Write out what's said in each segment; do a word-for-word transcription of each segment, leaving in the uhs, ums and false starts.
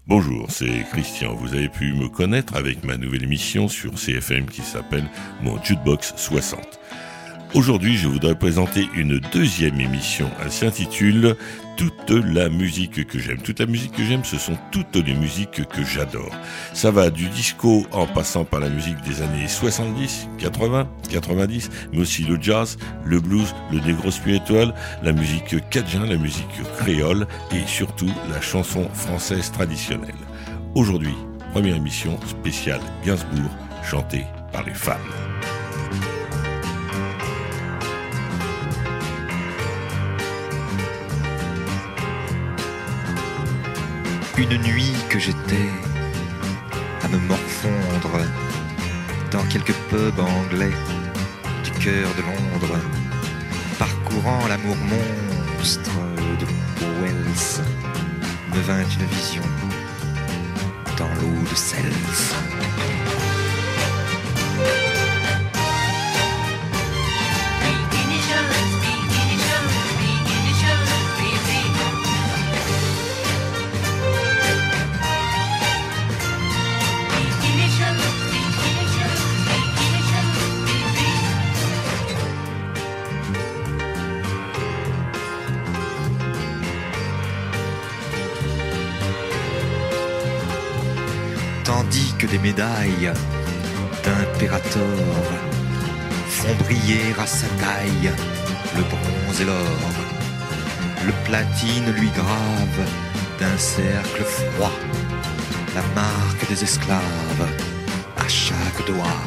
Bonjour, c'est Christian. Vous avez pu me connaître avec ma nouvelle émission sur C F M qui s'appelle Mon Jukebox soixante. Aujourd'hui, je voudrais présenter une deuxième émission. Elle s'intitule Toute la musique que j'aime. Toute la musique que j'aime, ce sont toutes les musiques que j'adore. Ça va du disco en passant par la musique des années soixante-dix, quatre-vingts, quatre-vingt-dix, mais aussi le jazz, le blues, le negro spiritual, la musique cajun, la musique créole et surtout la chanson française traditionnelle. Aujourd'hui, première émission spéciale Gainsbourg, chantée par les femmes. Une nuit que j'étais à me morfondre dans quelques pubs anglais du cœur de Londres, parcourant l'amour monstre de Wells, me vint une vision dans l'eau de Cels. Tandis que des médailles d'impérator font briller à sa taille le bronze et l'or, le platine lui grave d'un cercle froid la marque des esclaves à chaque doigt.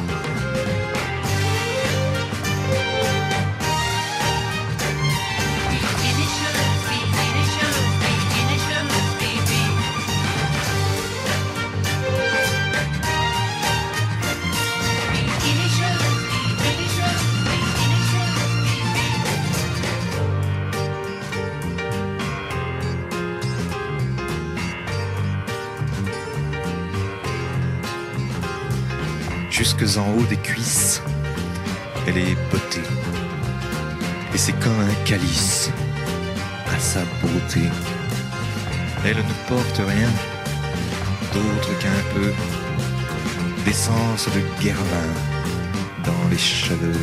Jusque en haut des cuisses, elle est bottée, et c'est comme un calice à sa beauté. Elle ne porte rien d'autre qu'un peu d'essence de Guerlain dans les cheveux.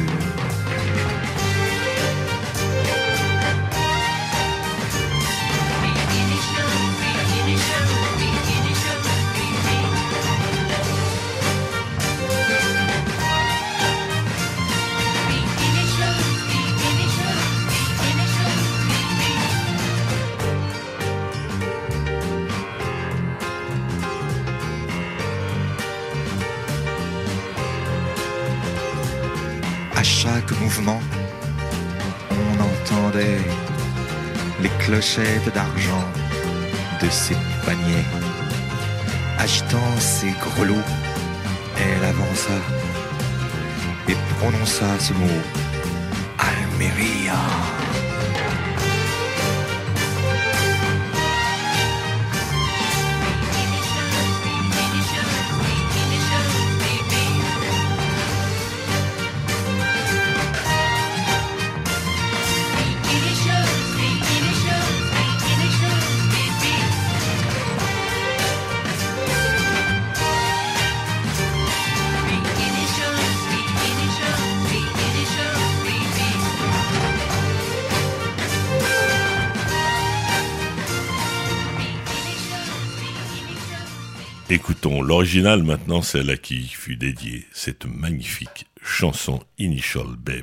À chaque mouvement, on entendait les clochettes d'argent de ses paniers. Agitant ses grelots, elle avança et prononça ce mot, Almeria. Écoutons l'original maintenant, celle à qui fut dédiée cette magnifique chanson Initial Baby.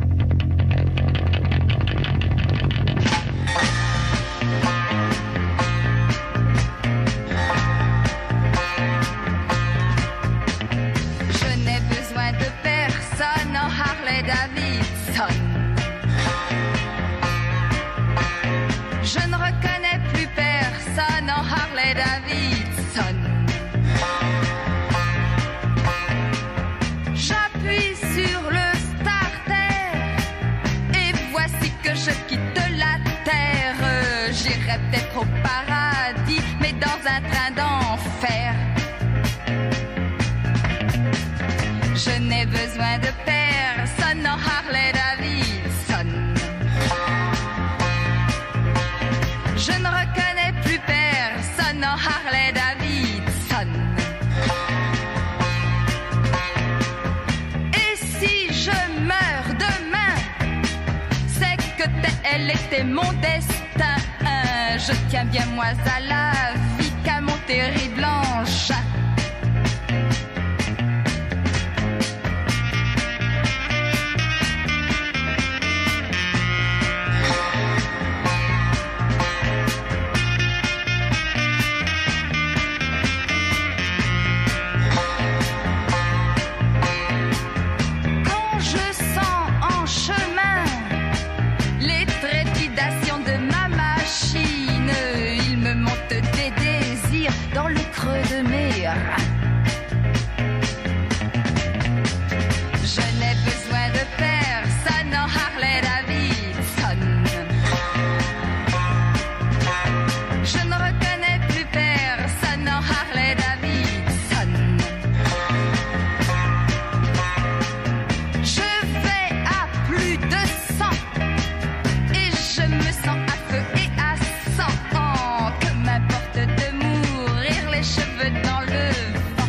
Je n'ai besoin de personne en Harley Davidson. Je ne reconnais plus personne en Harley Davidson. J'appuie sur le starter et voici que je quitte la terre. J'irai peut-être au paradis, mais dans un train d'enfer. Je n'ai besoin de personne en Harley Davidson. Je ne reconnais plus personne en Harley Davidson. était, elle était mon destin. Je tiens bien moi à la vie qu'à mon terrible engin. Dans le creux de mes reins. Je n'ai besoin de personne en Harley Davidson. Je ne reconnais plus personne en Harley Davidson. Je vais à plus de cent et je me sens à feu et à sang. Que m'importe de mourir les cheveux dans le vent.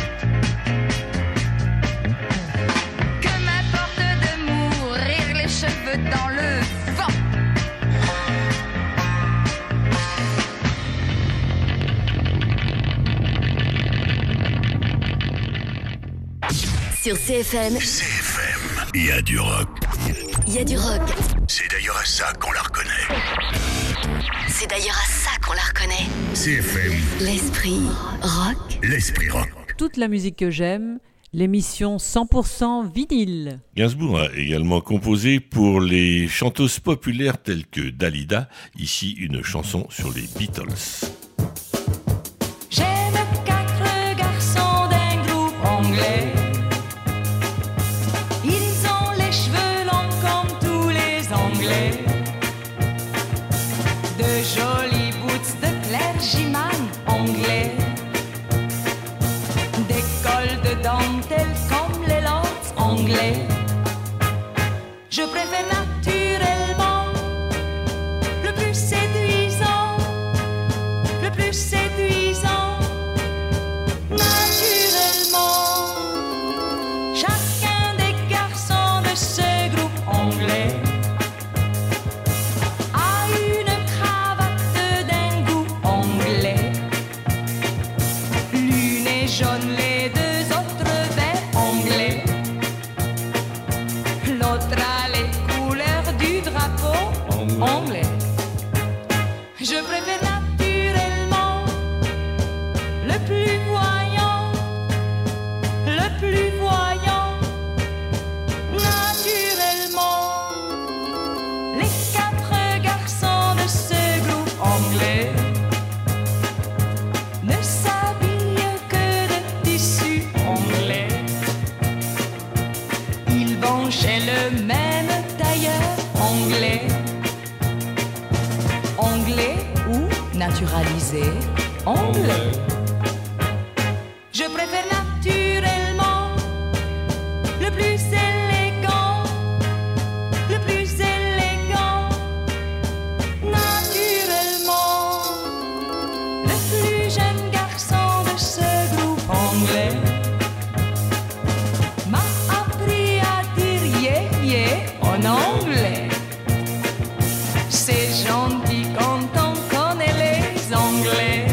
Que m'importe de mourir les cheveux dans le vent. Sur C F M. C F M, il y a du rock. Il y a du rock. C'est d'ailleurs à ça qu'on la reconnaît. C'est d'ailleurs à ça qu'on la reconnaît. C F M. L'esprit rock. L'esprit rock. Toute la musique que j'aime, l'émission cent pour cent vinyle. Gainsbourg a également composé pour les chanteuses populaires telles que Dalida, ici une chanson sur les Beatles. J'aime quatre garçons d'un groupe anglais. Ils ont les cheveux longs comme tous les Anglais. De jolis boots de clergyman anglais. Des cols de dentelle comme les lords anglais. Je préfère naturellement le plus séduisant, le plus séduisant, naturellement. Chacun des garçons de ce groupe anglais a une cravate d'un goût anglais. L'une est jaune, les deux autres vert anglais. L'autre a les couleurs du drapeau anglais. Je préfère naturellement le plus voyant, le plus voyant, naturellement. Les quatre garçons de ce groupe anglais ne s'habillent que de tissu anglais. Ils vont chez le même tailleur anglais. Anglais ou naturalisé anglais. Je préfère naturellement le plus élégant, le plus élégant, naturellement. Le plus jeune garçon de ce groupe anglais m'a appris à dire yeah, yeah en anglais. C'est gentil quand on connaît les Anglais.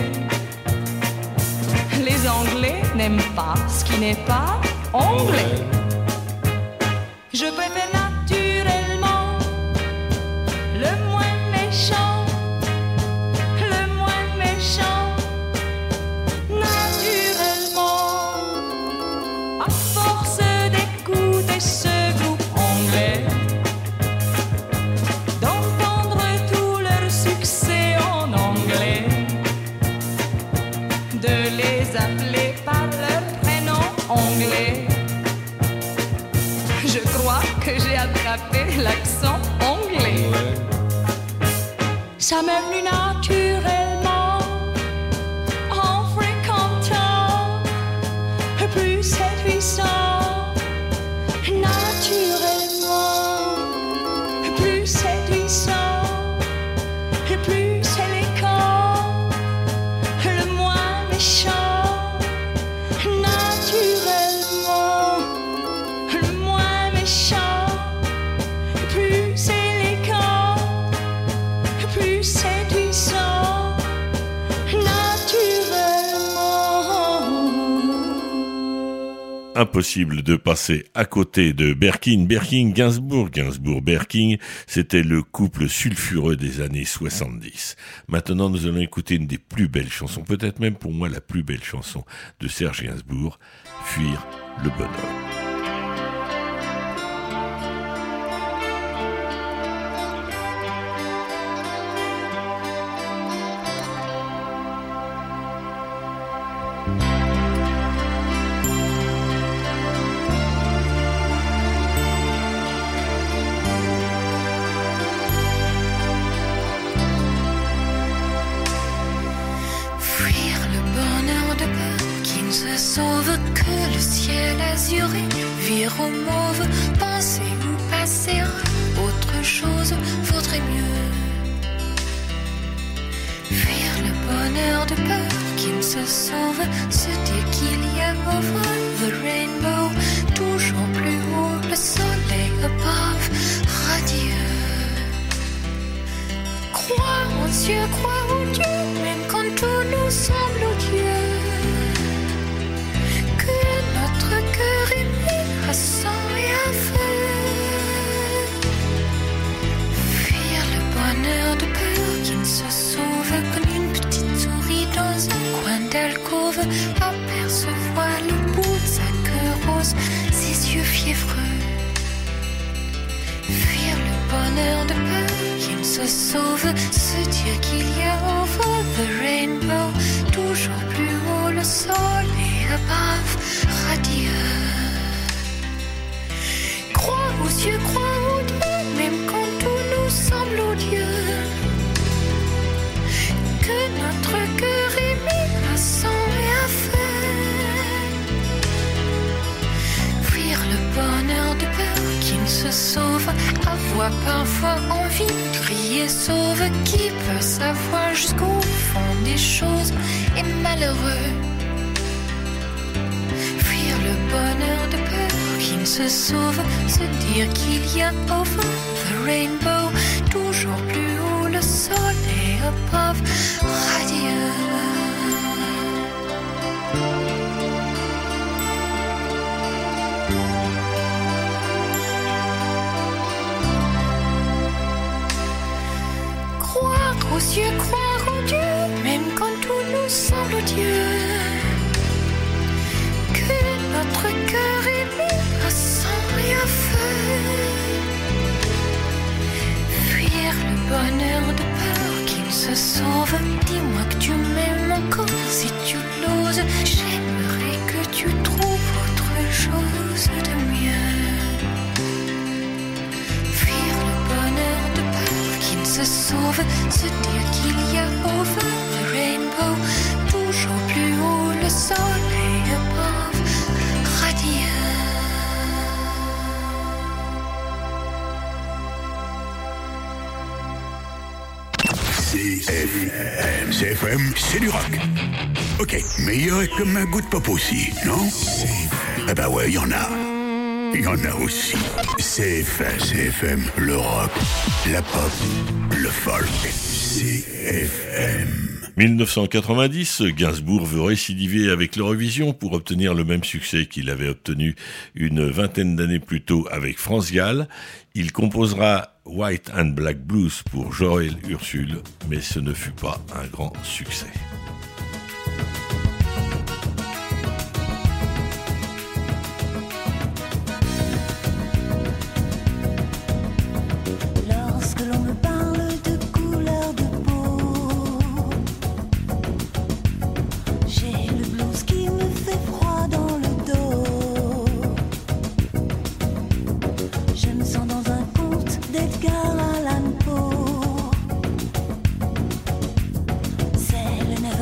Les Anglais n'aiment pas ce qui n'est pas anglais. Je préfère naturellement le moins méchant, le moins méchant, naturellement. À force d'écouter ce groupe anglais, d'entendre tout leur succès en anglais, de les appeler par leur prénom anglais, je crois que j'ai attrapé l'accent anglais. Ça m'est venu naturellement en fréquentant le plus séduisant, naturellement, le plus séduisant, le plus élégant, le moins méchant, naturellement, le moins méchant, le plus élégant, impossible de passer à côté de Berking, Berking, Gainsbourg, Gainsbourg, Berking, c'était le couple sulfureux des années soixante-dix. Maintenant, nous allons écouter une des plus belles chansons, peut-être même pour moi la plus belle chanson de Serge Gainsbourg, Fuir le bonheur. Vire au mauve, penser ou passer à autre chose vaudrait mieux. Fuir le bonheur de peur qui ne se sauve, se dire qu'il y a over the rainbow, toujours plus haut, le soleil above, radieux. Croire en Dieu, croire en Dieu, même quand tout nous semble odieux. Notre cœur est mis à sang et à feu. Fuir le bonheur de peur qui ne se sauve, comme une petite souris dans un coin d'alcôve, apercevoir le bout de sa queue rose, ses yeux fiévreux. Fuir le bonheur de peur qui ne se sauve, se dire qu'il y a over the rainbow, toujours plus haut le soleil above, radieux. Croire aux yeux, croire aux Dieu, même quand tout nous semble odieux. Que notre cœur est mis à sang et à feu. Fuir le bonheur de peur qui ne se sauve, avoir parfois envie de crier sauve, qui peut savoir jusqu'au fond des choses est malheureux. Le bonheur de peur qui ne se sauve, se dire qu'il y a over the rainbow, toujours plus haut le soleil above, radieux. Croire aux yeux, croire en Dieu, même quand tout nous semble odieux. Notre cœur est mis à sang et à feu. Fuir le bonheur de peur qui ne se sauve, dis-moi que tu m'aimes encore si tu l'oses. J'aimerais que tu trouves autre chose de mieux. Fuir le bonheur de peur qui ne se sauve, se dire qu'il y a over the rainbow, toujours plus haut le soleil above. C F M. C F M, c'est du rock. Ok, mais il y aurait comme un goût de pop aussi, non? Ah bah ouais, il y en a. Il y en a aussi. C F M, C F M, le rock, la pop, le folk. C F M. dix-neuf cent quatre-vingt-dix, Gainsbourg veut récidiver avec l'Eurovision pour obtenir le même succès qu'il avait obtenu une vingtaine d'années plus tôt avec France Gall. Il composera White and Black Blues pour Joël Ursule, mais ce ne fut pas un grand succès. Edgar Allan Poe. C'est le nerf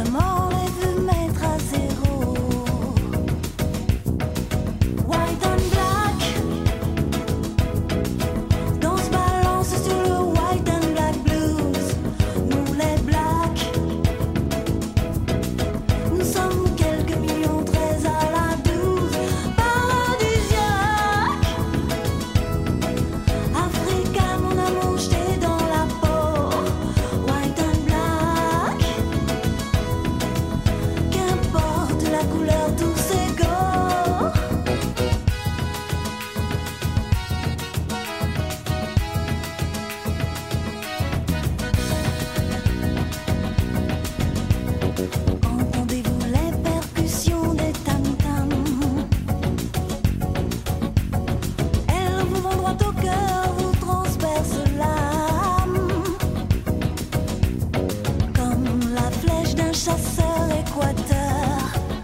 chasseur équateur.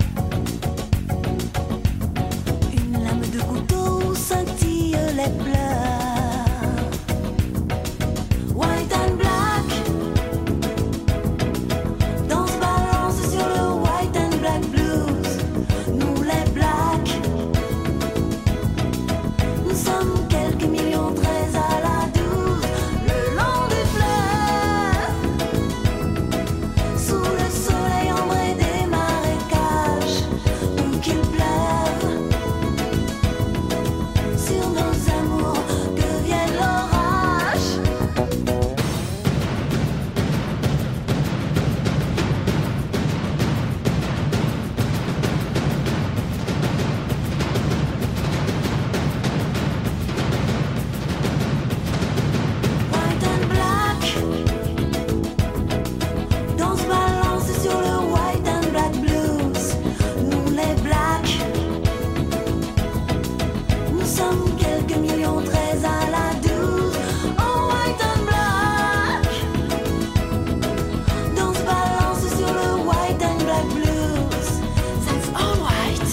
Une lame de couteau où scintillent les pleurs. White and black, danse balance sur le white and black blues. Nous les blacks, nous sommes quelques millions treize à la douze, le long du fleuve, sous le soleil ambré des marécages, où qu'il pleuve, sur nos amours que vienne l'orage. White and black, danse balance sur le white and black blues. Nous les blacks, nous sommes quelques millions treize à la douze. Oh white and black, danse balance sur le white and black blues. That's all white.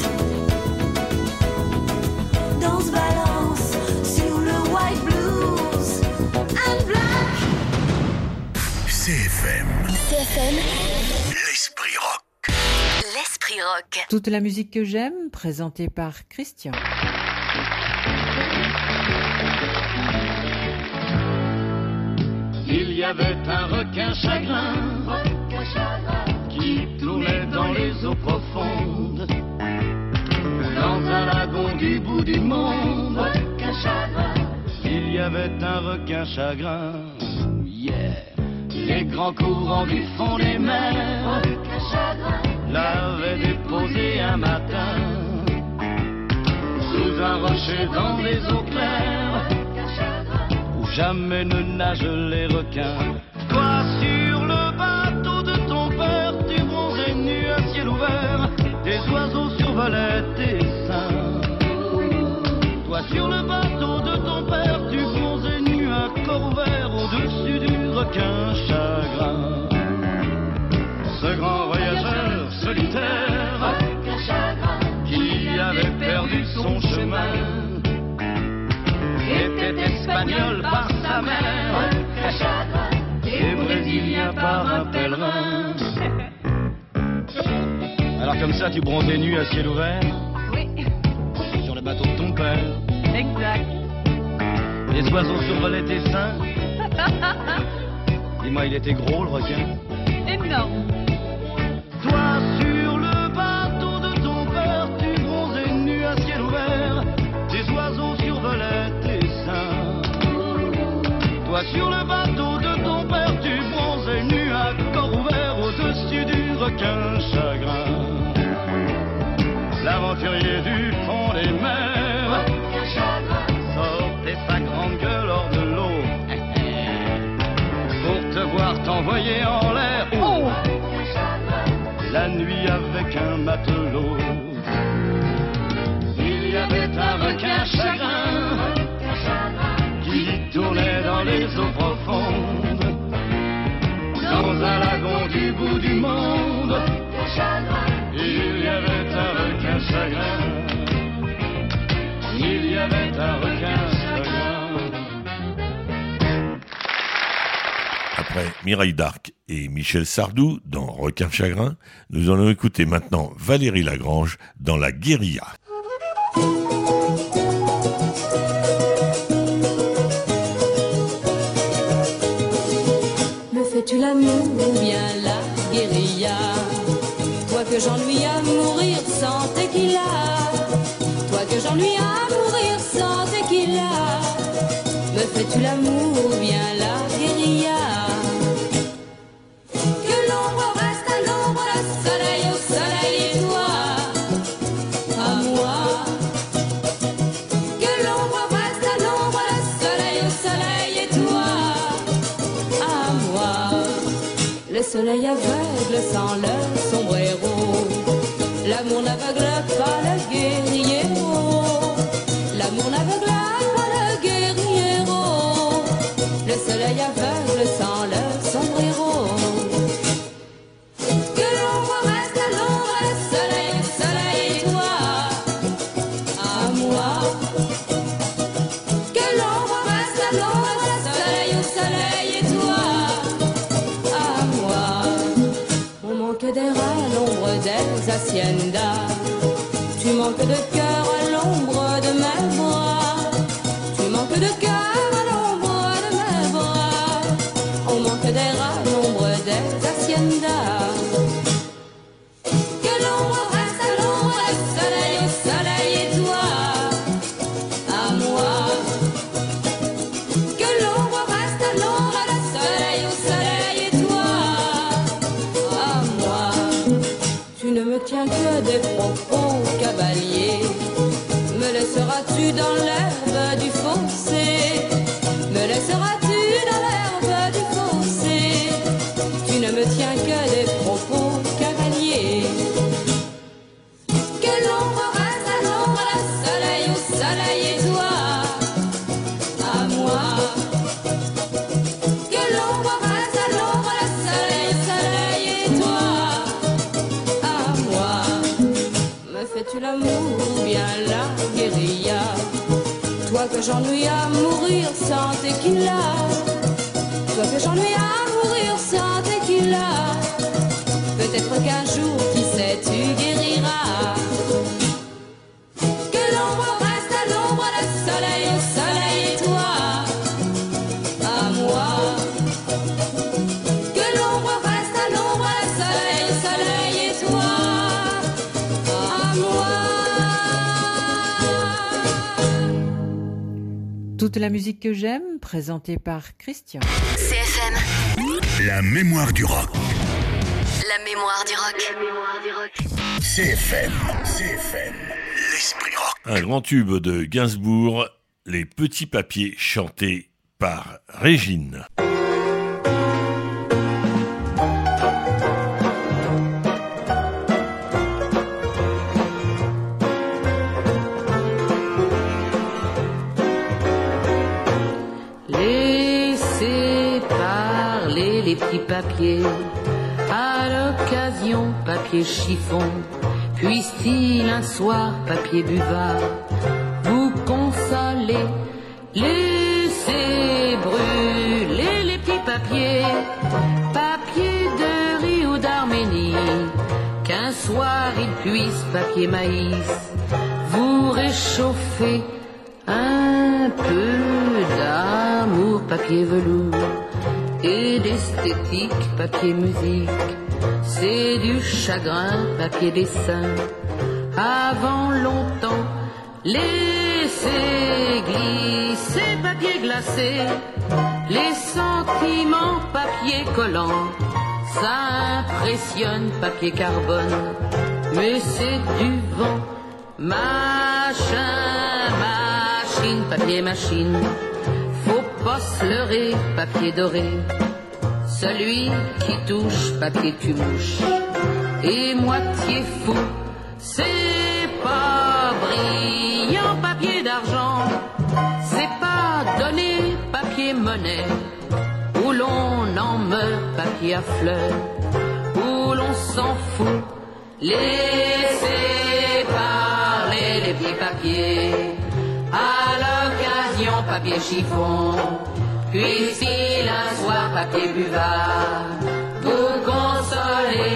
Danse balance sur le white blues and black. C F M, C F M, l'esprit rock. l'esprit rock. Toute la musique que j'aime, présentée par Christian. Il y avait un requin chagrin qui tournait dans les eaux profondes, dans un lagon du bout du monde. Il y avait un requin chagrin, yeah. Les grands courants du fond des mers l'avaient déposé un matin sous un rocher dans les eaux claires où jamais ne nagent les requins. Toi sur le bateau de ton père, tu bronzais nu à ciel ouvert, des oiseaux survolaient tes seins. Toi sur le bateau de ton père, tu bronzais nu à corps ouvert au-dessus du requin chagrin. Ce grand voyageur solitaire qui avait perdu son chemin était espagnol par sa mère et brésilien par un pèlerin. Alors comme ça tu bronzais nu à ciel ouvert? Oui, Sur le bateau de ton père. exact. Les oiseaux survolaient tes seins. Dis-moi, il était gros le requin? Énorme. Toi sur le bateau de ton père, tu bronzais nu à ciel ouvert, des oiseaux survolaient tes seins. Toi sur le bateau de ton père, tu bronzais nu à corps ouvert au-dessus du requin chagrin. L'aventurier du fond des mers sortait sa grande gueule hors de l'eau pour te voir t'envoyer en l'air. Oh, la nuit avec un matelot. Il y avait un requin chagrin qui tournait dans les eaux profondes, dans un lagon du bout du monde. Il y avait un requin chagrin. Il y avait un requin chagrin. Après Mireille Darc et Michel Sardou dans Requin Chagrin, nous allons écouter maintenant Valérie Lagrange dans La Guérilla. Me fais-tu l'amour ou bien la guérilla? Toi que j'ennuie à mourir sans tequila, toi que j'ennuie à mourir sans tequila. Me fais-tu l'amour ou bien la guérilla? Que l'ombre reste à l'ombre, le soleil au soleil et toi à moi. Que l'ombre reste à l'ombre, le soleil au soleil et toi à moi. Le soleil aveugle sans le sombrero, l'amour n'aveugle pas le guerriero. L'amour n'aveugle pas le guerriero. Le soleil aveugle sans le sombrero. Que des haciendas. Tu manques de cœur à l'ombre de mes bras. Tu manques de cœur à l'ombre de mes bras. On manque d'air à l'ombre des haciendas. Que l'ombre reste à l'ombre, le soleil au soleil et toi à moi. Que l'ombre reste à l'ombre, le soleil au soleil et toi à moi. Tu ne me tiens que des propos cavaliers. Me laisseras-tu dans l'herbe du fossé? Me laisseras-tu dans l'herbe du fossé? Tu ne me tiens que des propos cavaliers. Que l'ombre reste à l'ombre, le soleil au soleil et toi à moi. Que l'ombre reste à l'ombre, le soleil au soleil et toi à moi. Me fais-tu l'amour ou bien la guérilla? Toi que j'ennuie à mourir sans tequila. Toi que j'ennuie à mourir sans tequila. Peut-être qu'un jour, qui sait, tu guériras. Que l'ombre reste à l'ombre, le soleil au soleil et toi à moi. Que l'ombre reste à l'ombre, le soleil au soleil et toi à moi. Toute la musique que j'aime, présentée par Christian. C F M. La mémoire du rock. La mémoire du rock. La mémoire du rock. C F M. C F M. L'esprit rock. Un grand tube de Gainsbourg, Les Petits Papiers, chantés par Régine. Laissez parler les petits papiers, à l'occasion papier chiffon, puisse-t-il un soir papier buvard vous consoler. Laissez brûler les petits papiers, papier de riz ou d'Arménie, qu'un soir il puisse papier maïs vous réchauffer un peu d'amour, papier velours et d'esthétique, papier musique, c'est du chagrin, papier dessin. Avant longtemps, laissez glisser, papier glacé, les sentiments, papier collant, ça impressionne, papier carbone, mais c'est du vent, machin, machine, papier machine. Faut pas se leurrer, papier doré, celui qui touche, papier tu mouches, et moitié fou, c'est pas brillant, papier d'argent, c'est pas donné, papier monnaie, où l'on en meurt, papier à fleurs, où l'on s'en fout, laissez parler les petits papiers. À l'occasion, papier chiffon, puisse-t-il un soir, papier buvard, vous consoler.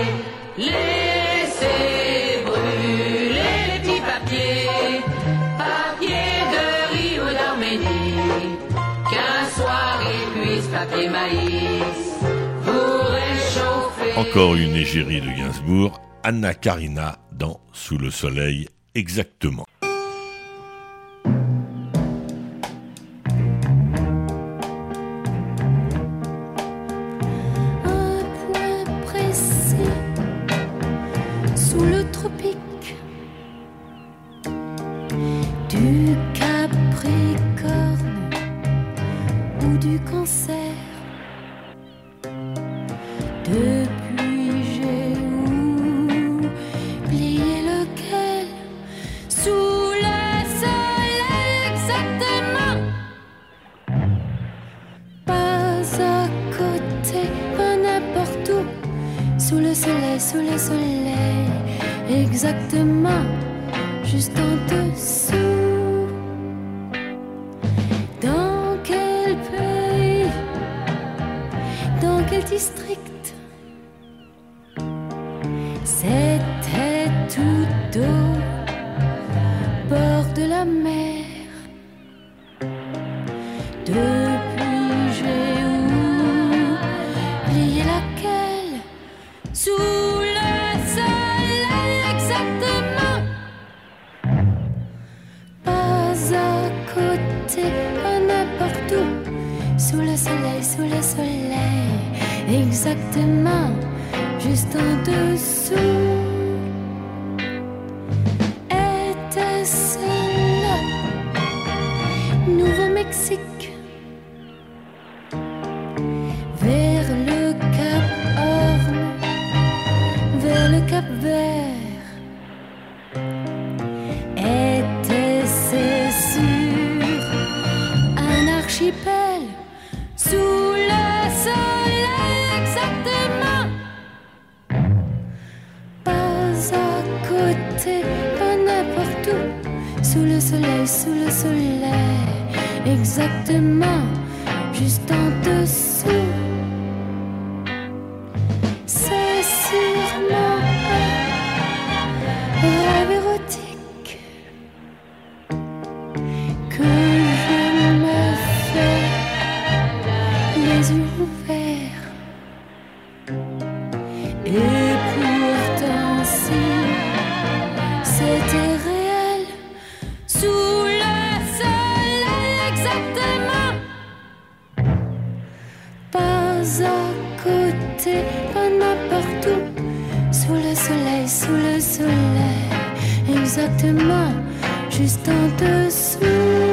Laissez brûler les petits papiers, papier de riz ou d'Arménie, qu'un soir il puisse, papier maïs, vous réchauffer. Encore une égérie de Gainsbourg, Anna Karina dans Sous le soleil exactement. Du Capricorne ou du Cancer, depuis j'ai oublié lequel, sous le soleil exactement, pas à côté, pas n'importe où, sous le soleil, sous le soleil exactement, juste en dessous. Dans quel pays, dans quel district, c'est tout au bord de la mer. Depuis j'ai oublié laquelle, sous le soleil exactement, pas à côté, pas n'importe où, sous le soleil, sous le soleil, exactement, juste en dessous. Était-ce là, Nouveau-Mexique, vers le Cap Horn, vers le Cap Vert? Était-ce sur un archipel, sous le soleil exactement, pas à côté, pas n'importe où, sous le soleil, sous le soleil, exactement, juste en dessous? C'est sûrement un rêve érotique que je me fais les yeux ouverts. Et pourtant si c'était réel, sous le soleil exactement, pas à côté, pas n'importe où, sous le soleil, sous le soleil, exactement, juste en dessous.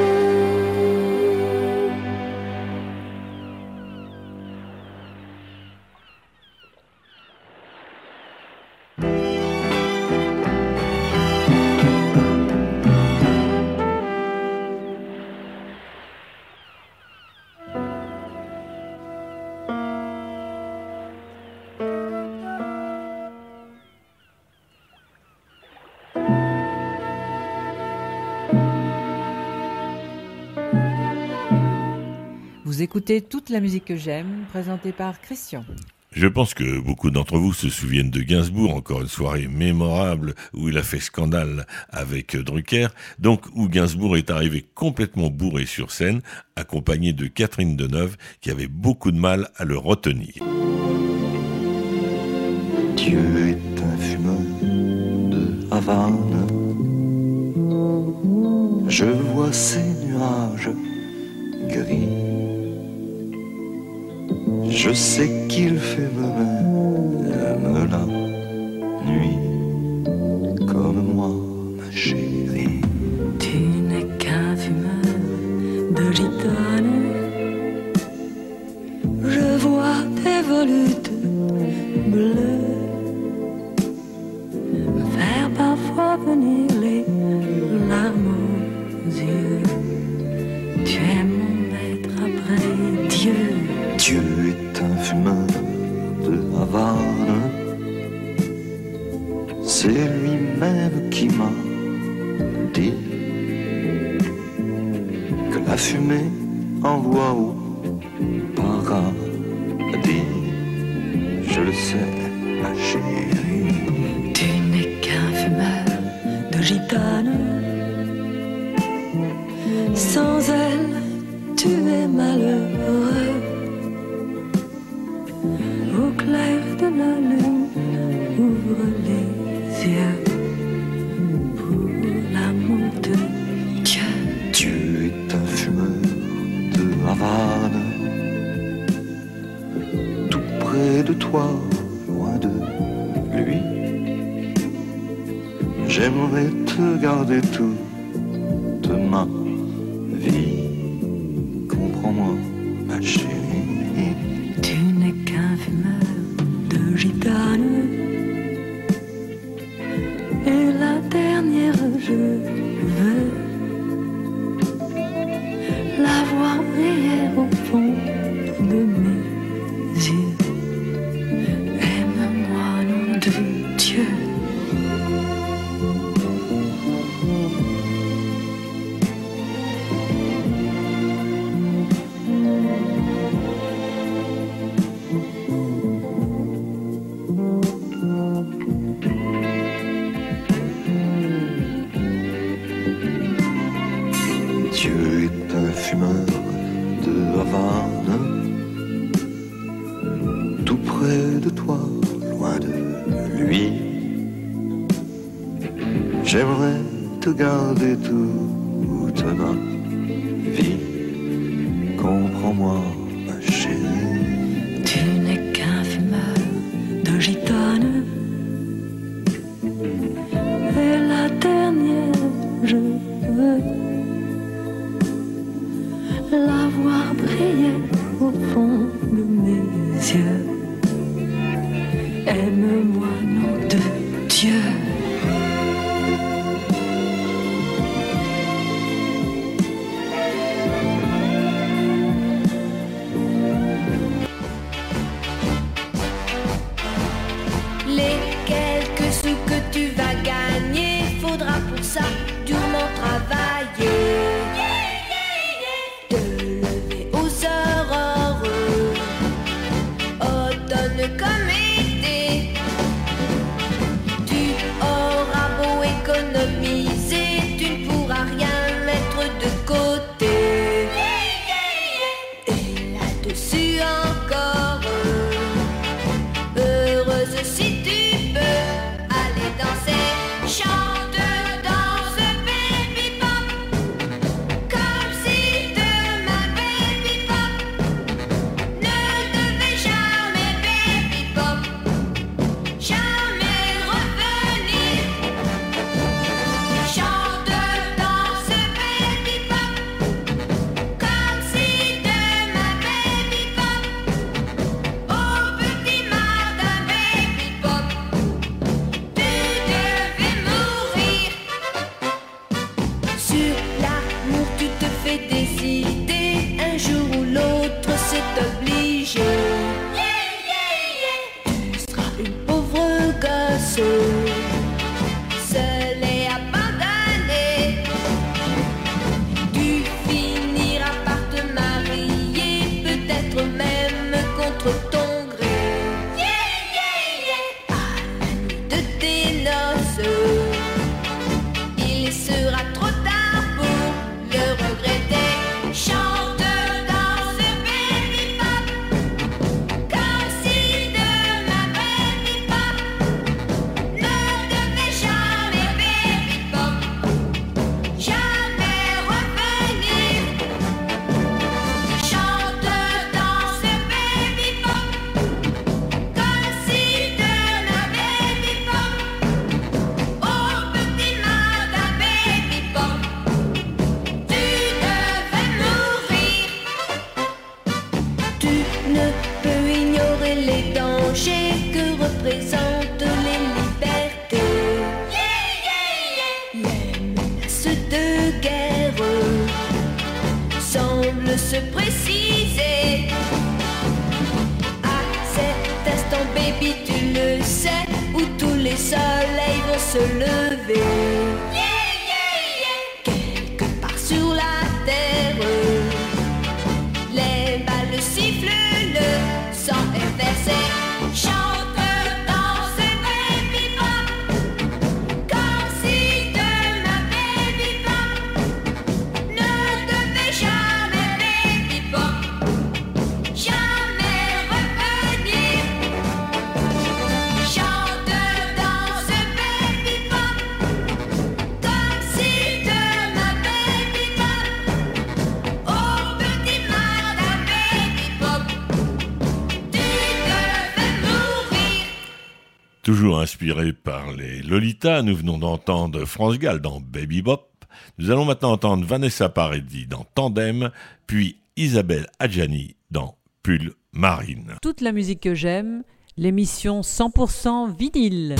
Vous écoutez toute la musique que j'aime, présentée par Christian. Je pense que beaucoup d'entre vous se souviennent de Gainsbourg, encore une soirée mémorable où il a fait scandale avec Drucker, donc où Gainsbourg est arrivé complètement bourré sur scène, accompagné de Catherine Deneuve, qui avait beaucoup de mal à le retenir. Dieu est un fumeur de Havane. Je vois ces nuages gris. Je sais qu'il fait même la nuit, comme moi, ma chérie. Tu n'es qu'un fumeur de gitane. Je vois tes volutes bleues faire parfois venir les larmes aux yeux. Tu es mon maître après Dieu. Dieu est un fumeur de Havane. C'est lui-même qui m'a dit que la fumée envoie au paradis. Je le sais, ma chérie. Tu n'es qu'un fumeur de gitane. Sans elle, tu es malheureux. Au clair de la lune, ouvre les yeux pour l'amour de Dieu. Dieu est un fumeur de Havane. Tout près de toi, loin de lui. J'aimerais te garder toute ma vie. Comprends-moi, ma chérie. Tu n'es qu'un fumeur de gitane. Et la dernière, je veux la voir briller au fond de mes yeux. Aime-moi, nom de Dieu. Vie, j'aimerais te garder toute ma vie. Comprends-moi, ma chérie. Tu n'es qu'un fumeur de gitane. Et la dernière, je veux la voir briller au fond de mes yeux. Aime-moi, nom de Dieu. Les quelques sous que tu vas gagner, faudra pour ça durement travailler. Te lever aux aurores, automne comme été. Tu auras beau économiser, tu ne pourras rien mettre de côté. Et là-dessus encore, heureuse si tu peux aller danser, chante, danse, baby pop, comme si demain baby pop ne devait jamais baby pop, jamais revenir. Chante, danse, baby pop, comme si demain baby pop, oh petit madame baby pop, tu devais mourir. Sur l'amour tu te fais décider, un jour ou l'autre c'est obligé. Tu seras une pauvre gosse, seule et abandonnée. Tu finiras par te marier, peut-être même contre ton gré. À la nuit de tes noces, il sera trop tard pour le regretter. Chante, danse, baby pop, comme si demain baby pop ne devait jamais baby pop, jamais revenir. Chante, danse, baby pop, comme si demain baby pop, oh petit madame baby pop, tu devais mourir. Tu ne peux ignorer les dangers que représentent les libertés. Les menaces de guerre semblent se préciser. À cet instant, baby, tu le sais, où tous les soleils vont se lever. Quelque part sur la terre, les balles sifflent, le sang est versé. Chante, danse, baby pop, comme si demain baby pop ne devait jamais baby pop, jamais revenir. Chante, danse, baby pop, comme si demain baby pop, oh petit madame baby pop, tu devais mourir. Toujours inspiré par les Lolita, nous venons d'entendre France Gall dans Baby Bop. Nous allons maintenant entendre Vanessa Paradis dans Tandem, puis Isabelle Adjani dans Pull Marine. Toute la musique que j'aime, l'émission cent pour cent vinyle.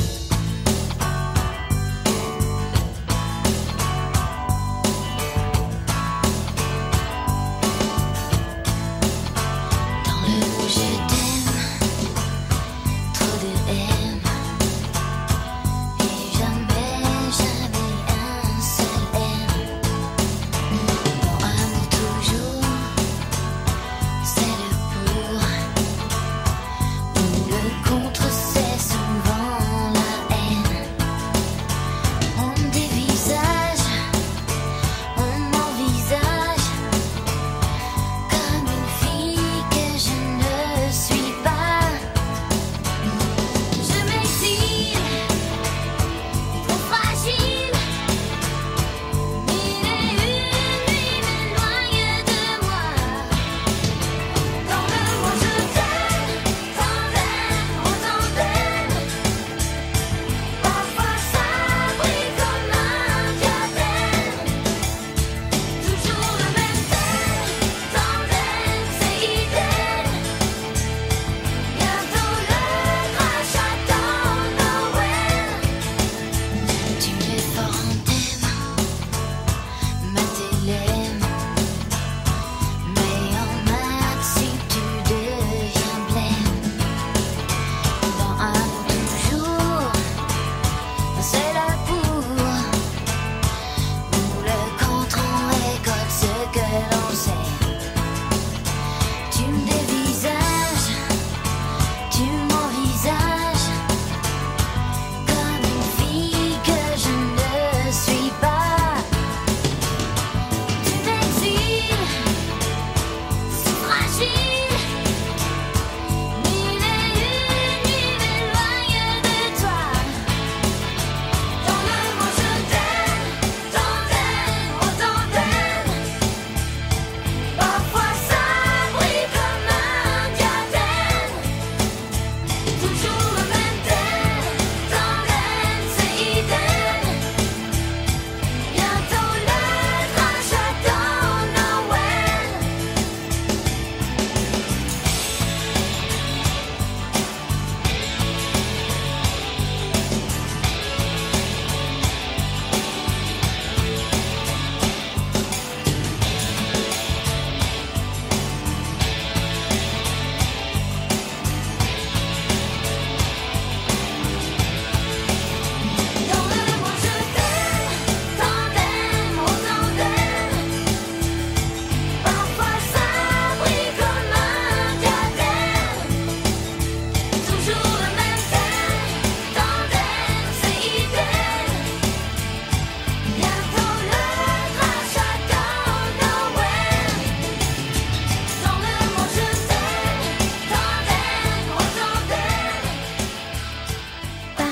Contre, c'est souvent la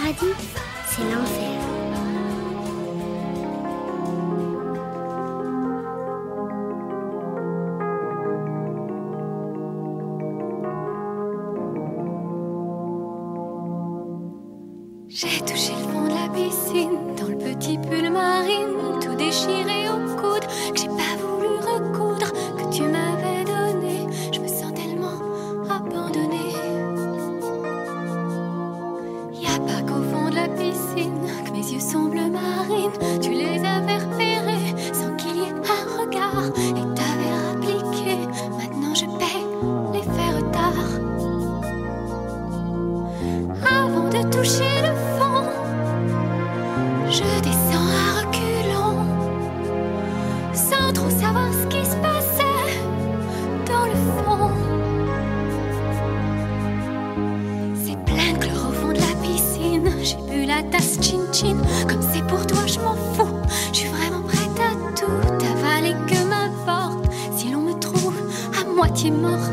paradis, c'est l'enfer. J'ai touché le fond de la piscine, dans le petit pull marine, tout déchiré au coude, que j'ai pas voulu recoudre, que tu m'avais donné. Je me sens tellement abandonnée. Y a pas qu'au fond de la piscine que mes yeux sont bleu marine. Tu les avais repérés sans qu'il y ait un regard et t'avais appliqué. Maintenant je paie les faits retard. Avant de toucher le fond, je descends à reculons, sans trop savoir ce qui se passait dans le fond. C'est plein de chlore au fond de la piscine. J'ai bu la tasse chin-chin. Comme c'est pour toi, je m'en fous. Je suis vraiment prête à tout avaler, que m'importe si l'on me trouve à moitié morte.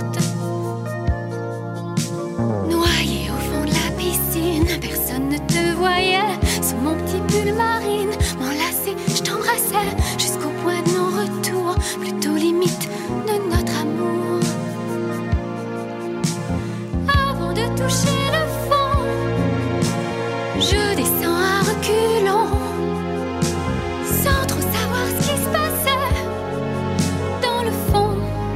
Noyée au fond de la piscine, personne ne te voyait. Sous mon petit pull marine, m'enlacer, je t'embrassais jusqu'au point de non-retour, plutôt limite de notre amour. Avant de toucher le fond, je descends à reculons, sans trop savoir ce qui se passait dans le fond.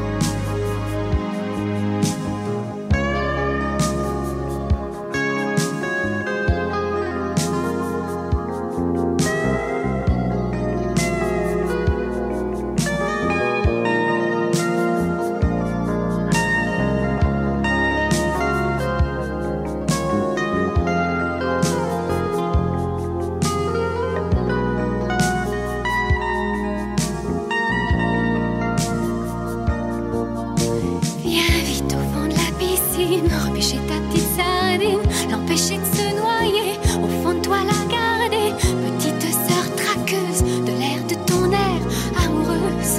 Viens vite au fond de la piscine, repêcher ta petite sardine, l'empêcher de se noyer, au fond de toi la garder, petite sœur traqueuse de l'air de ton air amoureuse.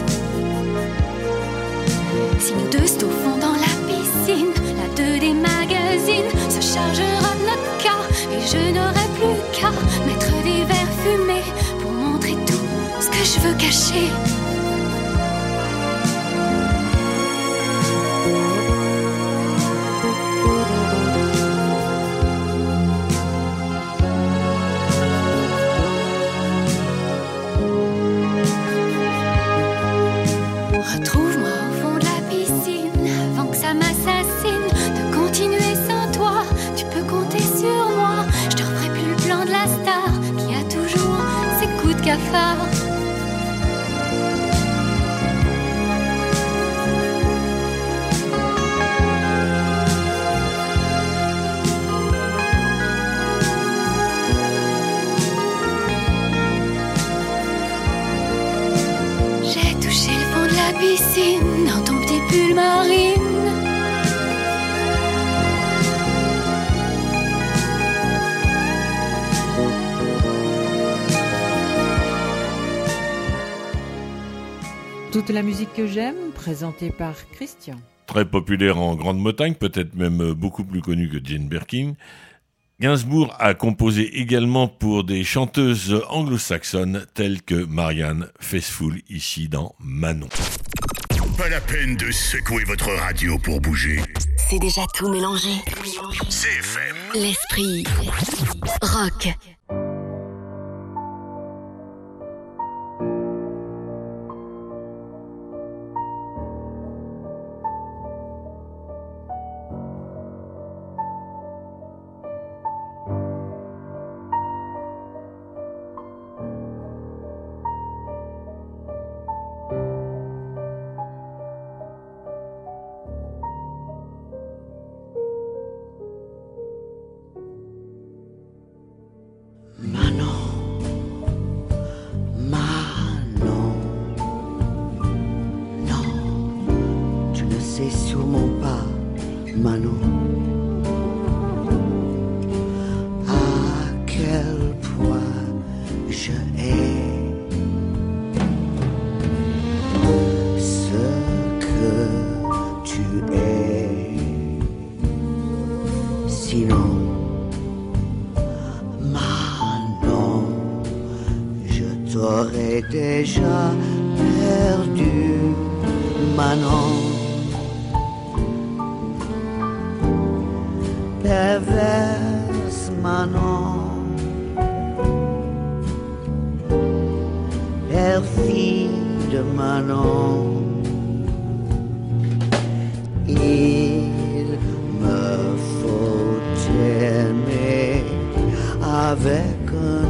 Si nous deux c'est au fond dans la piscine, la deux des magazines se chargera de notre cas, et je n'aurai plus qu'à mettre des verres fumés pour montrer tout ce que je veux cacher. Retrouve-moi au fond de la piscine avant que ça m'assassine. De continuer sans toi, tu peux compter sur moi. Je te referai plus le plan de la star qui a toujours ses coups de cafard. J'ai touché le fond de la piscine dans ton petit pull marine. Toute la musique que j'aime, présentée par Christian. Très populaire en Grande-Bretagne, peut-être même beaucoup plus connu que Jane Birkin, Gainsbourg a composé également pour des chanteuses anglo-saxonnes telles que Marianne Faithfull, ici dans Manon. Pas la peine de secouer votre radio pour bouger. C'est déjà tout mélangé. C F M. L'esprit rock. Manon, à quel point je hais ce que tu es. Sinon, j'aurais déjà perdu Manon. Perverse Manon, perfide Manon. Il me faut aimer avec un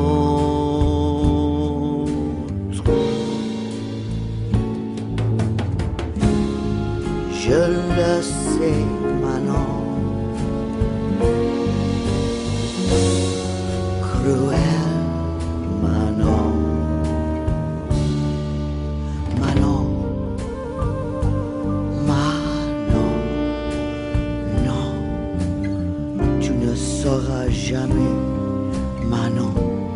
autre. Je le sais, Manon. Cruel Manon. Manon. Manon. Non. Tu ne sauras jamais, Manon,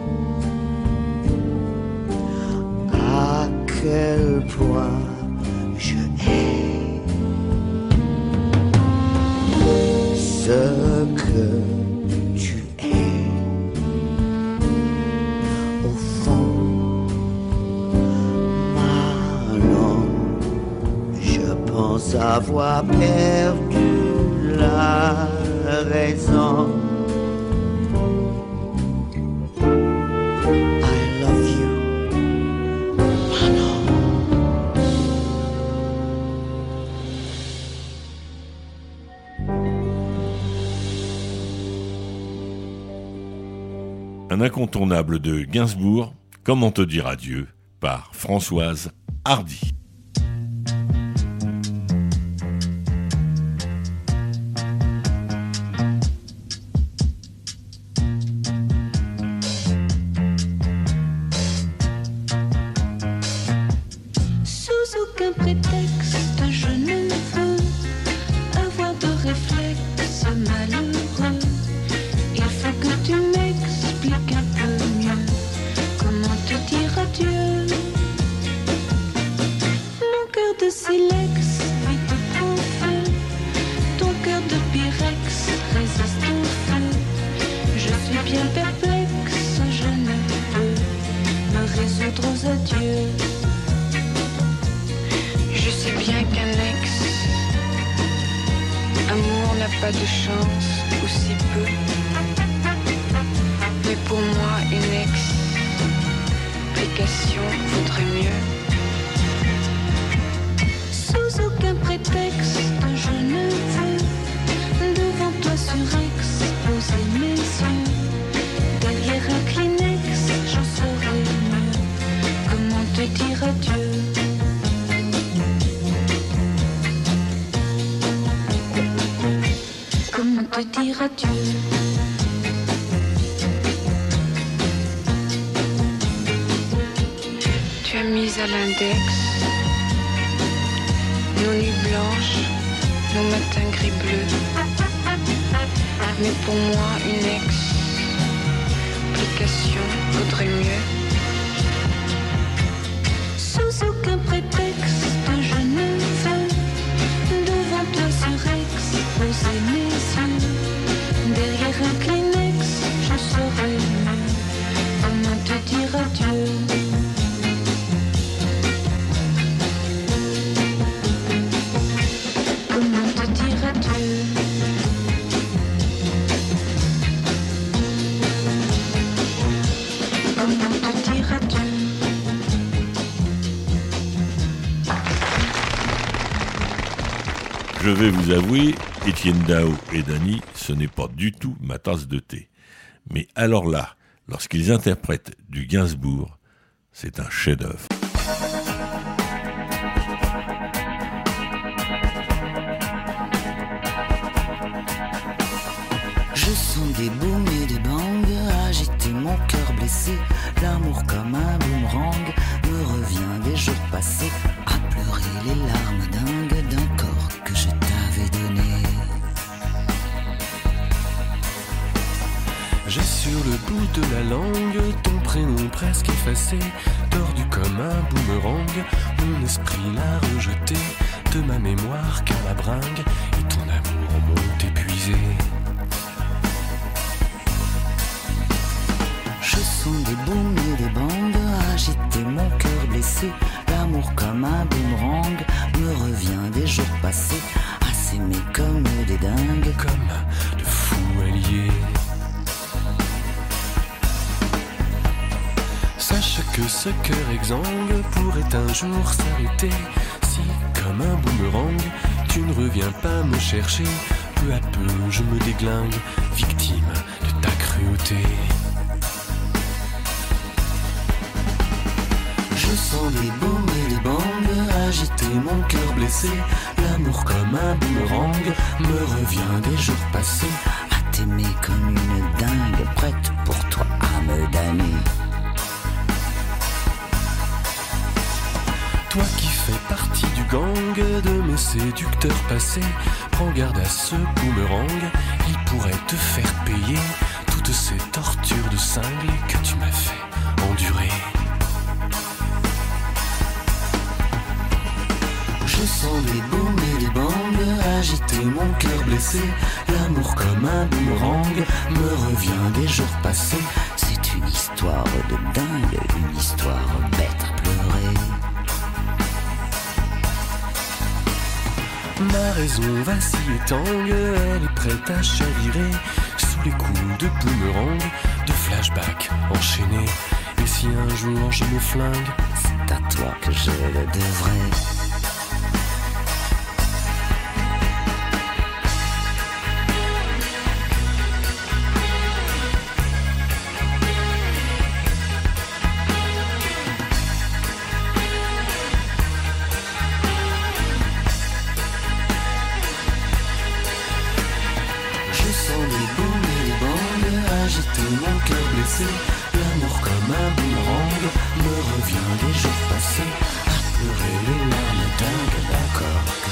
à quel point je hais ce que tu es. Au fond, Manon, je pense avoir perdu la raison. Un incontournable de Gainsbourg, Comment te dire adieu, par Françoise Hardy. Sous aucun prétexte, je ne veux avoir de réflexe malheureux. Il faut que tu m'expliques un peu mieux comment te dire adieu. Mon cœur de silex vit au feu, ton cœur de pyrex résiste au feu. Je suis bien perplexe, je ne peux me résoudre aux adieux. Je sais bien qu'un ex amour n'a pas de chance, ou si peu. Mais pour moi, une explication vaudrait mieux. Sous aucun prétexte, je ne veux devant toi surex poser mes yeux. Derrière un Kleenex, j'en saurais mieux comment te dire adieu. Comment te dire adieu? Tu as mis à l'index nos nuits blanches, nos matins gris bleus. Mais pour moi, une explication vaudrait mieux. Sous aucun prétexte, je ne veux devant toi surex poser mes yeux. Derrière un Kleenex, je saurais mieux comment te dire adieu. Comment te dire adieu? Comment te dire adieu? Je vais vous avouer, Étienne Dao et Dany, ce n'est pas du tout ma tasse de thé. Mais alors là, lorsqu'ils interprètent du Gainsbourg, c'est un chef-d'œuvre. Je sens des booms et des bangs agiter mon cœur blessé. L'amour comme un boomerang me revient des jours passés à pleurer les larmes dingues d'un corps que je t'avais donné. J'ai sur le bout de la langue ton prénom presque effacé, tordu comme un boomerang. Mon esprit l'a rejeté de ma mémoire car la bringue et ton amour m'ont épuisé. Je sens des booms et des bangs agiter blessé. L'amour comme un boomerang me revient des jours passés. À s'aimer comme des dingues, comme de fous alliés. Sache que ce cœur exsangue pourrait un jour s'arrêter. Si, comme un boomerang, tu ne reviens pas me chercher, peu à peu je me déglingue, victime de ta cruauté. Je sens des booms et des bangs agiter mon cœur blessé. L'amour comme un boomerang me revient des jours passés. À t'aimer comme une dingue, prête pour toi à me damner. Toi qui fais partie du gang de mes séducteurs passés, prends garde à ce boomerang, il pourrait te faire payer toutes ces tortures de cinglé que tu m'as fait endurer. Je sens des booms et des bangs agiter mon cœur blessé. L'amour comme un boomerang me revient des jours passés. C'est une histoire de dingue, une histoire bête à pleurer. Ma raison vacille et tangue, elle est prête à chavirer sous les coups de boomerang, de flashback enchaînés. Et si un jour je me flingue, c'est à toi que je le devrais. Mon cœur blessé, l'amour comme un boomerang me revient des jours passés. À pleurer les larmes dingues d'accord que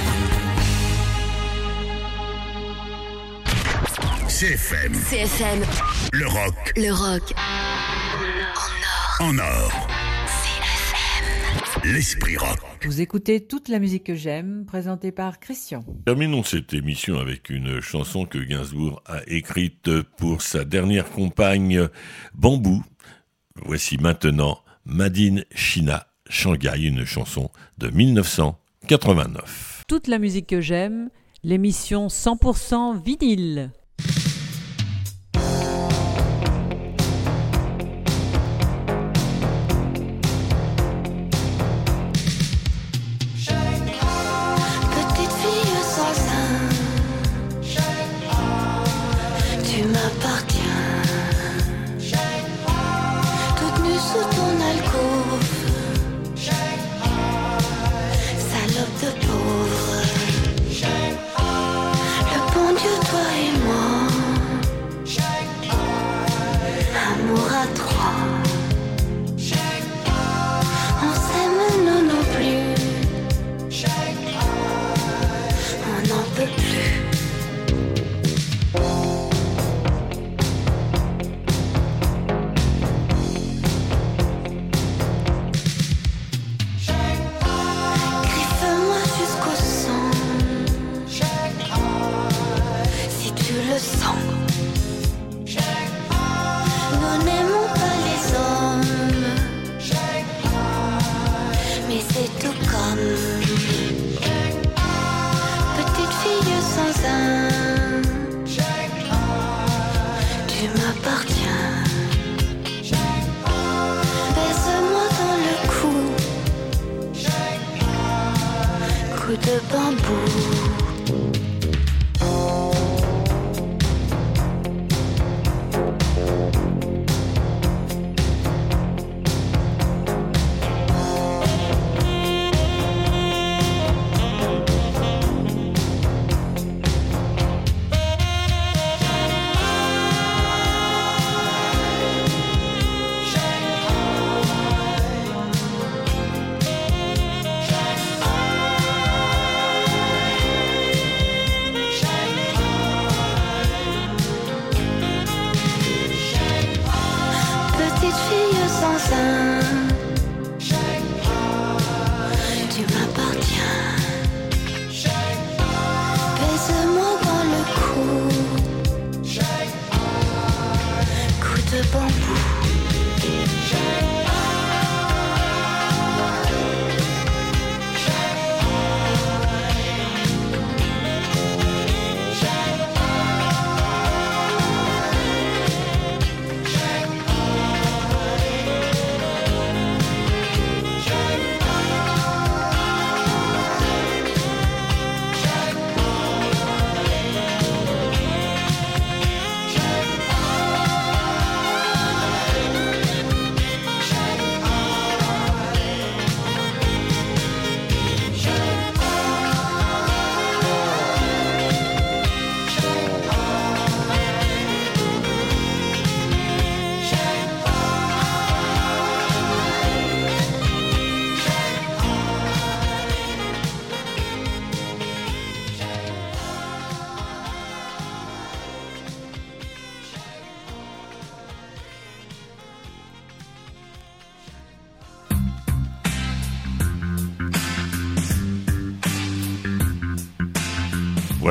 je t'avais donné. C F M. C F M. Le rock. Le rock. En or. En or. C F M. L'esprit rock. Vous écoutez toute la musique que j'aime, présentée par Christian. Terminons cette émission avec une chanson que Gainsbourg a écrite pour sa dernière compagne, Bambou. Voici maintenant Made in China, Shanghai, une chanson de dix-neuf cent quatre-vingt-neuf. Toute la musique que j'aime, l'émission cent pour cent vinyle. de bambou.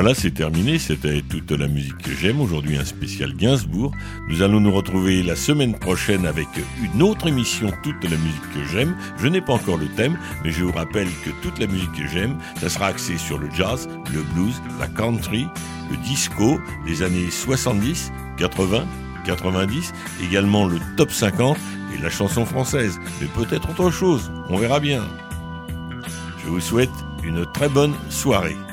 Voilà, c'est terminé, c'était toute la musique que j'aime. Aujourd'hui, un spécial Gainsbourg. Nous allons nous retrouver la semaine prochaine avec une autre émission, toute la musique que j'aime. Je n'ai pas encore le thème, mais je vous rappelle que toute la musique que j'aime, ça sera axé sur le jazz, le blues, la country, le disco, les années soixante-dix, quatre-vingts, quatre-vingt-dix, également le top cinquante et la chanson française. Mais peut-être autre chose, on verra bien. Je vous souhaite une très bonne soirée.